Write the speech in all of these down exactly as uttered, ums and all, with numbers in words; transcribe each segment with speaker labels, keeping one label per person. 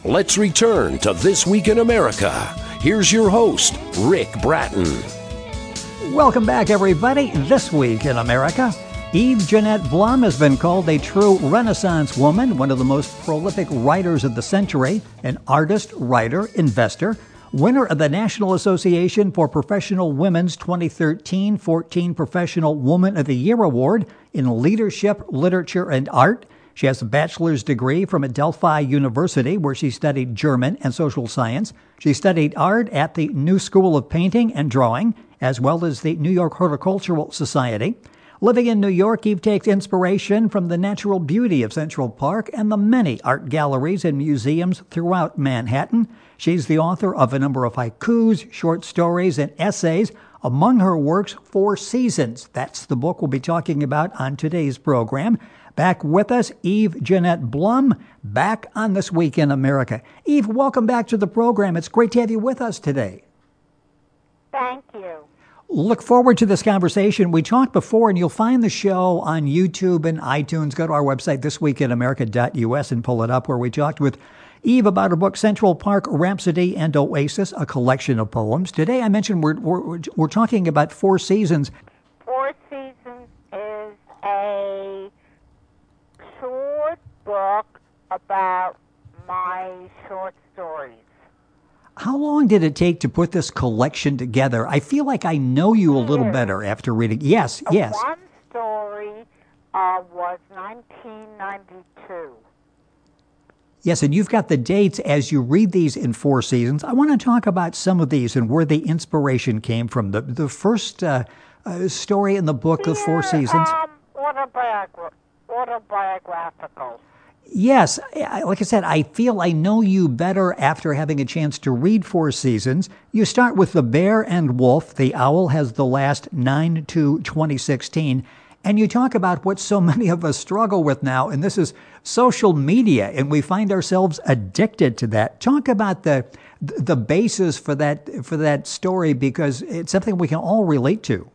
Speaker 1: Let's return to This Week in America. Here's your host, Rick Bratton.
Speaker 2: Welcome back, everybody. This Week in America. Eve Jeanette Blum has been called a true Renaissance woman, one of the most prolific writers of the century, an artist, writer, investor, winner of the National Association for Professional Women's twenty thirteen fourteen Professional Woman of the Year Award in Leadership, Literature, and Art. She has a bachelor's degree from Adelphi University, where she studied German and social science. She studied art at the New School of Painting and Drawing, as well as the New York Horticultural Society. Living in New York, Eve takes inspiration from the natural beauty of Central Park and the many art galleries and museums throughout Manhattan. She's the author of a number of haikus, short stories, and essays. Among her works, Four Seasons. That's the book we'll be talking about on today's program. Back with us, Eve Jeanette Blum, back on This Week in America. Eve, welcome back to the program. It's great to have you with us today.
Speaker 3: Thank you.
Speaker 2: Look forward to this conversation. We talked before, and you'll find the show on YouTube and iTunes. Go to our website, this week in america dot u s, and pull it up, where we talked with Eve about her book, Central Park, Rhapsody and Oasis, a collection of poems. Today, I mentioned we're, we're, we're talking about Four Seasons.
Speaker 3: Four Seasons is a short book about my short stories.
Speaker 2: How long did it take to put this collection together? I feel like I know you a little better after reading. Yes, yes.
Speaker 3: One story uh, was nineteen ninety-two.
Speaker 2: Yes, and you've got the dates as you read these in Four Seasons. I want to talk about some of these and where the inspiration came from. The the first uh, uh, story in the book, The Four Seasons.
Speaker 3: Um, autobiogra- autobiographical.
Speaker 2: Yes, like I said, I feel I know you better after having a chance to read Four Seasons. You start with The Bear and Wolf. The Owl has the last, nine two twenty sixteen. And you talk about what so many of us struggle with now, and this is social media, and we find ourselves addicted to that. Talk about the the basis for that for that story, because it's something we can all relate to.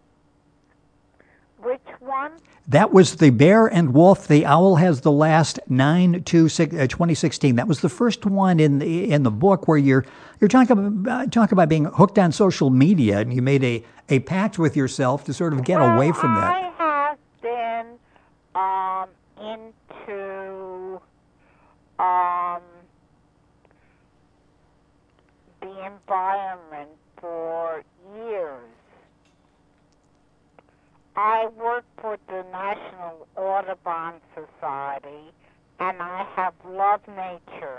Speaker 3: Which one?
Speaker 2: That was The Bear and Wolf. The Owl has the last, nine two twenty sixteen. That was the first one in the, in the book where you're you're talking about, talk about being hooked on social media, and you made a, a pact with yourself to sort of get
Speaker 3: well,
Speaker 2: away from that.
Speaker 3: I have been um, into um, the environment for years. I work for the National Audubon Society, and I have loved nature.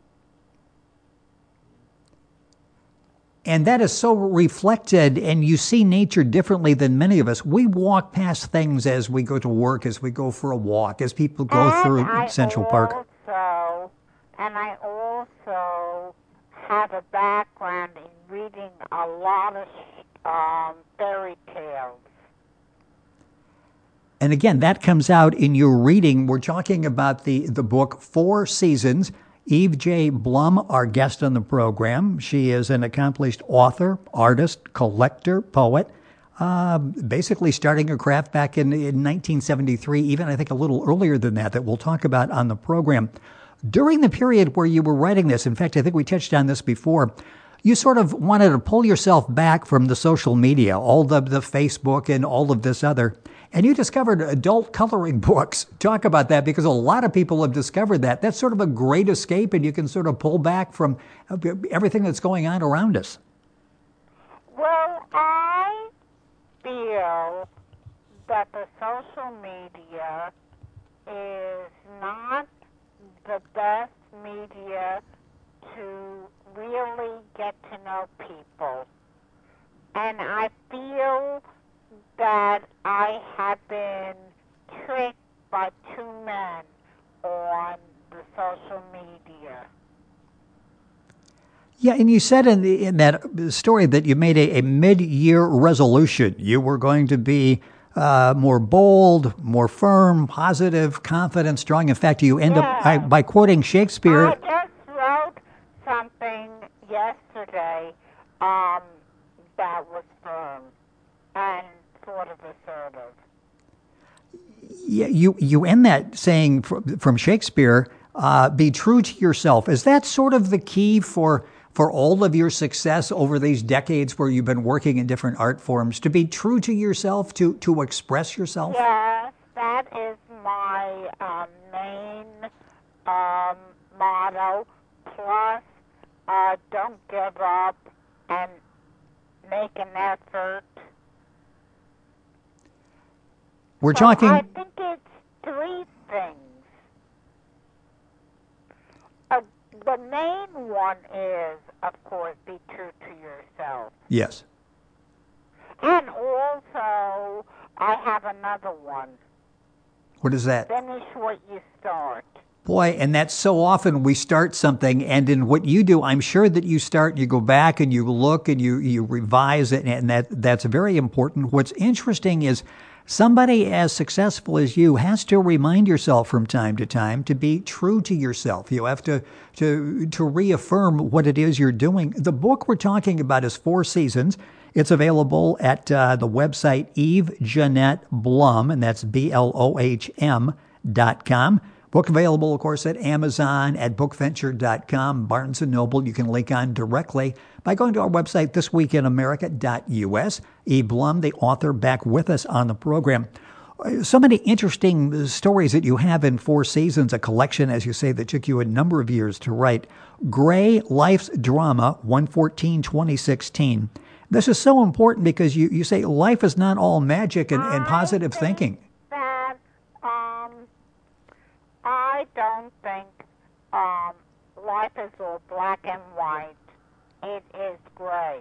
Speaker 2: And that is so reflected, and you see nature differently than many of us. We walk past things as we go to work, as we go for a walk, as people go
Speaker 3: and
Speaker 2: through
Speaker 3: I
Speaker 2: Central
Speaker 3: also,
Speaker 2: Park.
Speaker 3: And I also have a background in reading a lot of um, fairy tales.
Speaker 2: And again, that comes out in your reading. We're talking about the, the book Four Seasons. Eve J. Blum, our guest on the program. She is an accomplished author, artist, collector, poet, uh, basically starting her craft back in, in nineteen seventy-three, even I think a little earlier than that, that we'll talk about on the program. During the period where you were writing this, in fact, I think we touched on this before, you sort of wanted to pull yourself back from the social media, all the, the Facebook and all of this other. And you discovered adult coloring books. Talk about that, because a lot of people have discovered that. That's sort of a great escape, and you can sort of pull back from everything that's going on around us.
Speaker 3: Well, I feel that the social media is not the best media to really get to know people. And I feel that I have been tricked by two men on the social media.
Speaker 2: Yeah, and you said in, the, in that story that you made a, a mid-year resolution. You were going to be uh, more bold, more firm, positive, confident, strong. In fact, you end yeah. up by, by quoting Shakespeare.
Speaker 3: I just wrote something yesterday um, that was firm and sort of assertive.
Speaker 2: Yeah, you, you end that saying from, from Shakespeare, uh, be true to yourself. Is that sort of the key for for all of your success over these decades where you've been working in different art forms, to be true to yourself, to, to express yourself?
Speaker 3: Yes, that is my uh, main um, motto. Plus, uh, don't give up and make an effort.
Speaker 2: We're
Speaker 3: so
Speaker 2: talking...
Speaker 3: I think it's three things. Uh, the main one is, of course, be true to yourself.
Speaker 2: Yes.
Speaker 3: And also, I have another one.
Speaker 2: What is that?
Speaker 3: Finish what you start.
Speaker 2: Boy, and that's so often we start something, and in what you do, I'm sure that you start, you go back and you look and you, you revise it, and that that's very important. What's interesting is somebody as successful as you has to remind yourself from time to time to be true to yourself. You have to to to reaffirm what it is you're doing. The book we're talking about is Four Seasons. It's available at uh, the website Eve Jeanette Blum, and that's B L O H M dot com. Book available, of course, at Amazon, at book venture dot com, Barnes and Noble. You can link on directly by going to our website, this week in america dot U S. Eve Blum, the author, back with us on the program. So many interesting stories that you have in Four Seasons, a collection, as you say, that took you a number of years to write. Gray, Life's Drama, one fourteen twenty sixteen. This is so important because you, you say life is not all magic and, and positive thinking.
Speaker 3: That, um, I don't think um, life is all black and white. It is gray.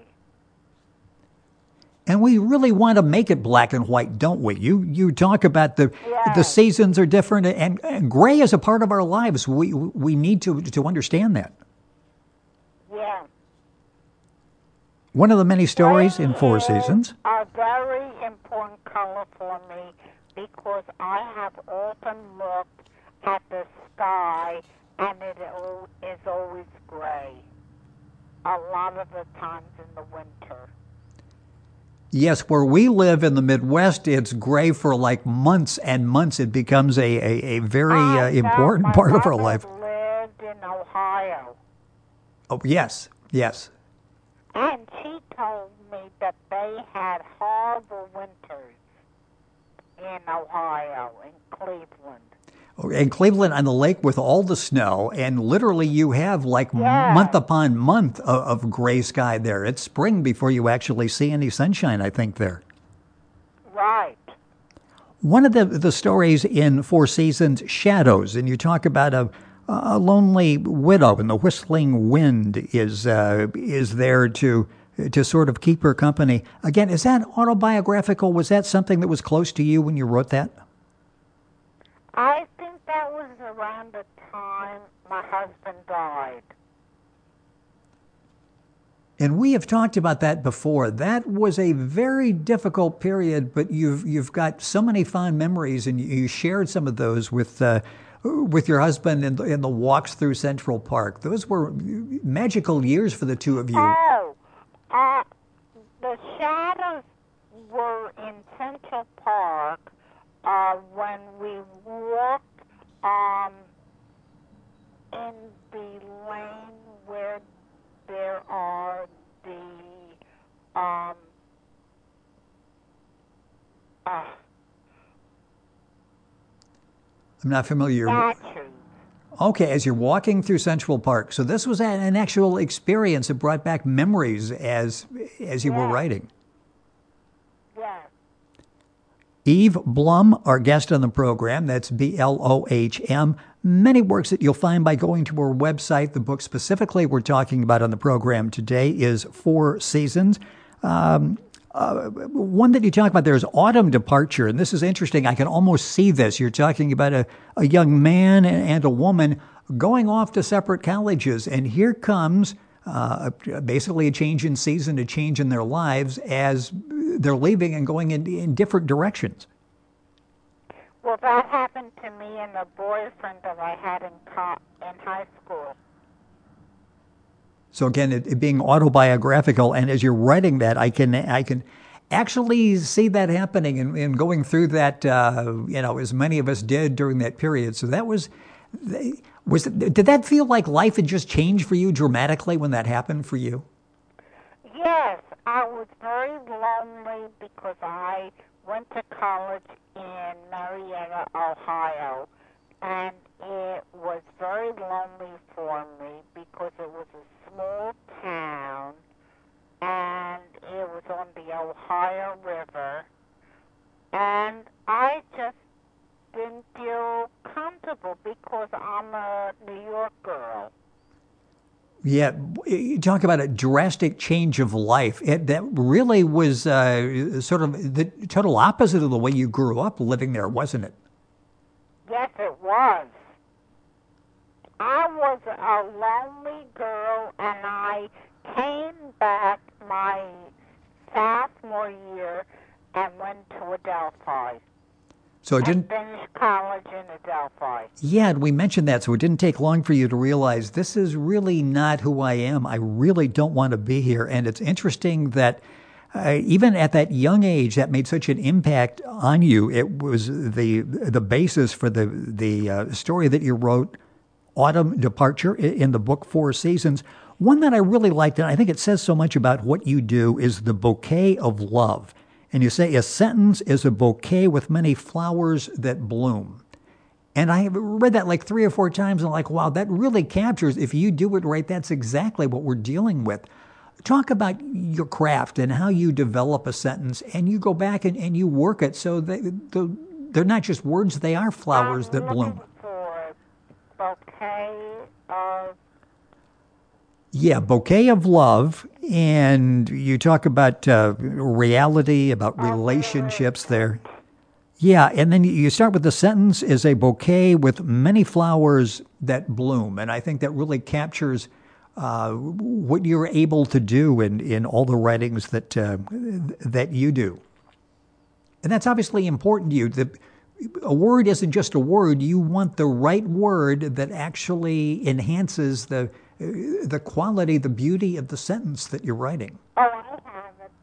Speaker 2: And we really want to make it black and white, don't we? You you talk about the
Speaker 3: Yes.
Speaker 2: the seasons are different, and, and gray is a part of our lives. We we need to to understand that.
Speaker 3: Yeah.
Speaker 2: One of the many stories in Four
Speaker 3: Gray is
Speaker 2: Seasons.
Speaker 3: a very important color for me because I have often looked at the sky and it al- is always gray. A lot of the times in the winter.
Speaker 2: Yes, where we live in the Midwest, it's gray for like months and months. It becomes a, a, a very uh,
Speaker 3: I
Speaker 2: important
Speaker 3: know,
Speaker 2: part
Speaker 3: my
Speaker 2: of our
Speaker 3: mother
Speaker 2: life.
Speaker 3: lived in Ohio,
Speaker 2: Oh, yes, yes.
Speaker 3: and she told me that they had horrible winters in Ohio, in Cleveland.
Speaker 2: In Cleveland on the lake with all the snow, and literally you have like
Speaker 3: Yeah.
Speaker 2: month upon month of, of gray sky there. It's spring before you actually see any sunshine, I think, there.
Speaker 3: Right.
Speaker 2: One of the, the stories in Four Seasons, Shadows, and you talk about a, a lonely widow, and the whistling wind is uh, is there to to sort of keep her company. Again, is that autobiographical? Was that something that was close to you when you wrote that?
Speaker 3: I think that was around the time my husband died.
Speaker 2: And we have talked about that before. That was a very difficult period, but you've you've got so many fond memories, and you, you shared some of those with uh, with your husband in the, in the walks through Central Park. Those were magical years for the two of you.
Speaker 3: Oh, uh, the shadows were in Central Park uh, when we walked um, in the lane where there are the um, uh,
Speaker 2: I'm not familiar.
Speaker 3: statues.
Speaker 2: Okay, as you're walking through Central Park. So this was an an actual experience that brought back memories as as you were
Speaker 3: Yeah.
Speaker 2: writing.
Speaker 3: Yes.
Speaker 2: Eve Blum, our guest on the program, that's B L O H M. Many works that you'll find by going to our website. The book specifically we're talking about on the program today is Four Seasons. Um, uh, one that you talk about there is Autumn Departure, and this is interesting. I can almost see this. You're talking about a, a young man and a woman going off to separate colleges, and here comes uh, basically a change in season, a change in their lives as they're leaving and going in, in different directions.
Speaker 3: Well, that happened to me and a boyfriend that I had in co- in high school.
Speaker 2: So again, it, it being autobiographical, and as you're writing that, I can I can actually see that happening and, and going through that. Uh, you know, as many of us did during that period. So that was Was it, did that feel like life had just changed for you dramatically when that happened for you?
Speaker 3: Yes, I was very lonely because I went to college in Marietta, Ohio, and it was very lonely for me because it was a small town, and it was on the Ohio River, and I just didn't feel comfortable because I'm a New York girl.
Speaker 2: Yeah, you talk about a drastic change of life. It, that really was uh, sort of the total opposite of the way you grew up living there, wasn't it?
Speaker 3: Yes, it was. I was a lonely girl, and I came back my sophomore year and went to Adelphi.
Speaker 2: So it didn't
Speaker 3: finish college in Adelphi.
Speaker 2: Yeah, and we mentioned that, so it didn't take long for you to realize this is really not who I am. I really don't want to be here. And it's interesting that uh, even at that young age, that made such an impact on you. It was the the basis for the the uh, story that you wrote, Autumn Departure, in the book Four Seasons. One that I really liked, and I think it says so much about what you do, is the bouquet of love. And you say, a sentence is a bouquet with many flowers that bloom. And I read that like three or four times, and I'm like, wow, that really captures, if you do it right, that's exactly what we're dealing with. Talk about your craft and how you develop a sentence, and you go back and, and you work it so they, the, they're not just words, they are flowers
Speaker 3: I'm
Speaker 2: that bloom.
Speaker 3: For a bouquet of
Speaker 2: Yeah, bouquet of love, and you talk about uh, reality, about relationships there. Yeah, and then you start with the sentence is a bouquet with many flowers that bloom, and I think that really captures uh, what you're able to do in, in all the writings that uh, that you do. And that's obviously important to you. The, a word isn't just a word. You want the right word that actually enhances the the quality, the beauty of the sentence that you're writing.
Speaker 3: Oh, I have it.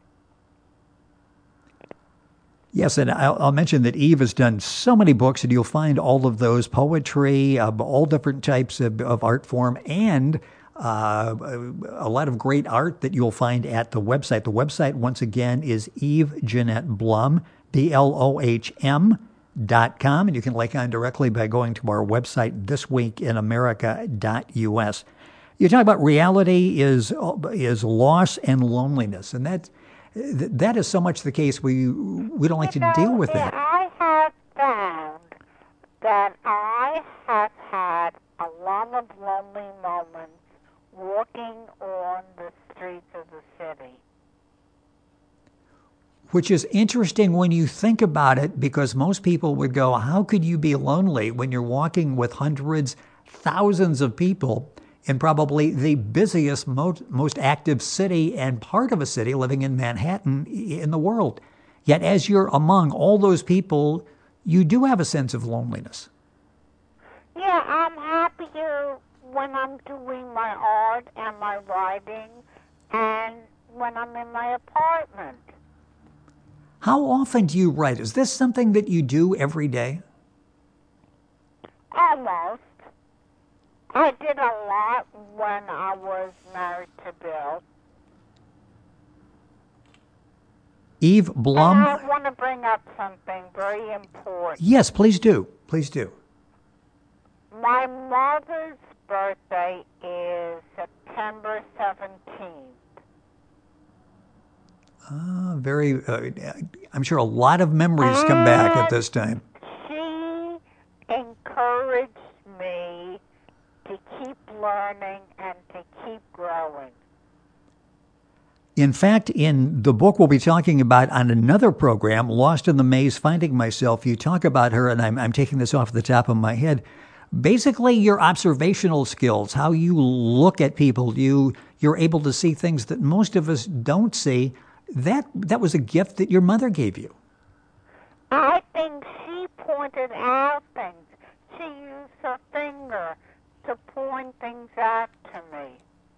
Speaker 2: Yes, and I'll, I'll mention that Eve has done so many books, and you'll find all of those, poetry, uh, all different types of, of art form, and uh, a lot of great art that you'll find at the website. The website, once again, is Eve Jeanette Blum, B L O H M, dot com, and you can link on directly by going to our website, this week in america dot U S. You talk about reality is is loss and loneliness, and that that is so much the case. We we don't like
Speaker 3: you
Speaker 2: to
Speaker 3: know,
Speaker 2: deal with that.
Speaker 3: I have found that I have had a lot of lonely moments walking on the streets of the city.
Speaker 2: Which is interesting when you think about it, because most people would go, how could you be lonely when you're walking with hundreds, thousands of people in probably the busiest, most, most active city and part of a city, living in Manhattan, in the world? Yet as you're among all those people, you do have a sense of loneliness.
Speaker 3: Yeah, I'm happier when I'm doing my art and my writing and when I'm in my apartment.
Speaker 2: How often do you write? Is this something that you do every day?
Speaker 3: Almost. I did a lot when I was married to Bill.
Speaker 2: Eve Blum?
Speaker 3: And I want to bring up something very important.
Speaker 2: Yes, please do. Please do.
Speaker 3: My mother's birthday is September seventeenth.
Speaker 2: Ah, very, uh, I'm sure a lot of memories come back at this time.
Speaker 3: She encouraged me to keep learning and to keep growing.
Speaker 2: In fact, in the book we'll be talking about on another program, Lost in the Maze, Finding Myself, you talk about her, and I'm, I'm taking this off the top of my head, basically your observational skills, how you look at people, you, you're able to see things that most of us don't see. That that was a gift that your mother gave you.
Speaker 3: I think she pointed out things. She used her finger to point things out to me.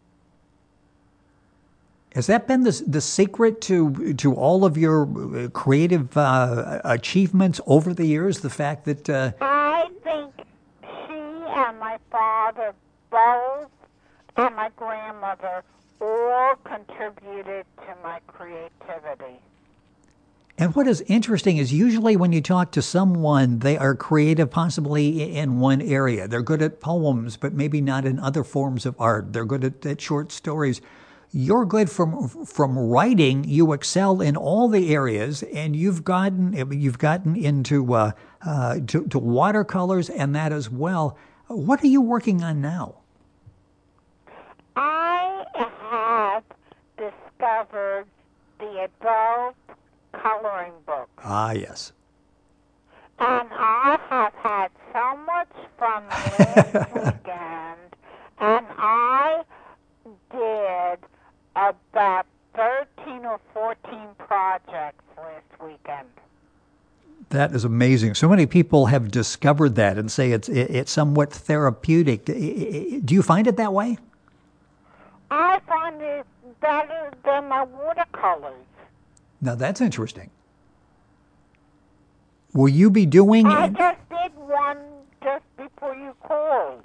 Speaker 2: Has that been the the secret to to all of your creative uh, achievements over the years? The fact that uh,
Speaker 3: I think she and my father both and my grandmother all contributed to my creativity.
Speaker 2: And what is interesting is usually when you talk to someone, they are creative possibly in one area. They're good at poems, but maybe not in other forms of art. They're good at, at short stories. You're good from from writing. You excel in all the areas, and you've gotten you've gotten into uh, uh, to, to watercolors and that as well. What are you working on now?
Speaker 3: I have discovered the adult coloring book.
Speaker 2: Ah, yes.
Speaker 3: And I have had so much fun last weekend, and I did about thirteen or fourteen projects last weekend.
Speaker 2: That is amazing. So many people have discovered that and say it's it's somewhat therapeutic. Do you find it that way?
Speaker 3: I find it better than my watercolors.
Speaker 2: Now that's interesting. Will you be doing...
Speaker 3: I just did one just before you called.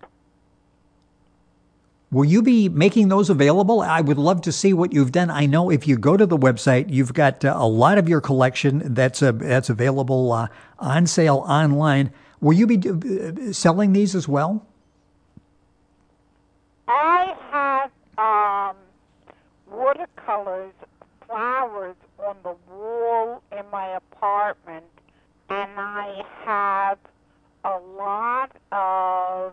Speaker 2: Will you be making those available? I would love to see what you've done. I know if you go to the website, you've got uh, a lot of your collection that's uh, that's available uh, on sale online. Will you be uh, selling these as well?
Speaker 3: I have um, watercolors, flowers on the wall in my apartment, and I have a lot of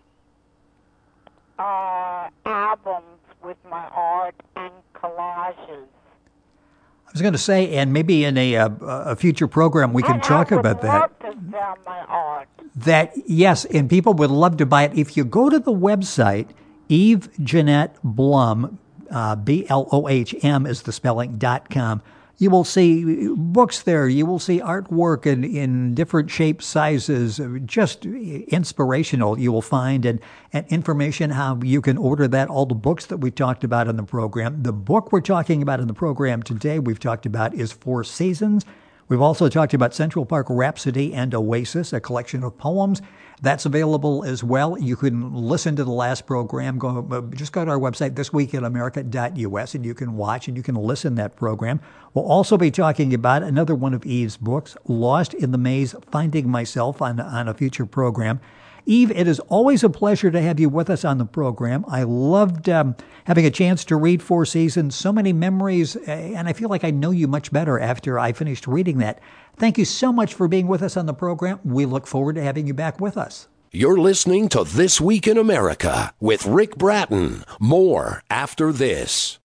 Speaker 3: uh, albums with my art and collages.
Speaker 2: I was going to say, and maybe in a, a, a future program we can
Speaker 3: and
Speaker 2: talk
Speaker 3: I would
Speaker 2: about that.
Speaker 3: love to sell my art.
Speaker 2: That, yes, and people would love to buy it. If you go to the website, Eve Jeanette Blum, uh, B L O H M is the spelling, dot com, you will see books there. You will see artwork in, in different shapes, sizes, just inspirational you will find, and, and information how you can order that, all the books that we talked about in the program. The book we're talking about in the program today we've talked about is Four Seasons. We've also talked about Central Park Rhapsody and Oasis, a collection of poems. That's available as well. You can listen to the last program. Go just go to our website, this week in america dot U S, and you can watch and you can listen to that program. We'll also be talking about another one of Eve's books, Lost in the Maze, Finding Myself, on, on a future program. Eve, it is always a pleasure to have you with us on the program. I loved um, having a chance to read Four Seasons, so many memories, and I feel like I know you much better after I finished reading that. Thank you so much for being with us on the program. We look forward to having you back with us.
Speaker 1: You're listening to This Week in America with Rick Bratton. More after this.